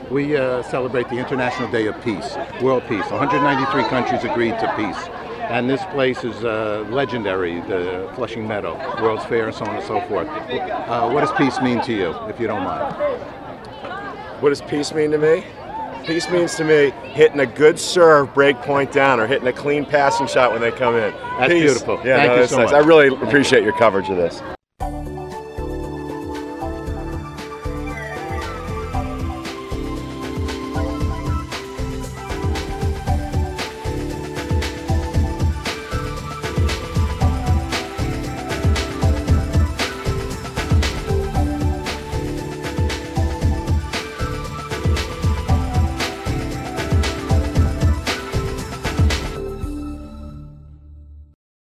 We celebrate the International Day of Peace, World Peace. 193 countries agreed to peace. And this place is legendary, the Flushing Meadow, World's Fair, and so on and so forth. What does peace mean to you, if you don't mind? What does peace mean to me? Peace means to me hitting a good serve, break point down, or hitting a clean passing shot when they come in. That's peace. beautiful. Yeah, Thank you that's so nice. much. I really appreciate your coverage of this.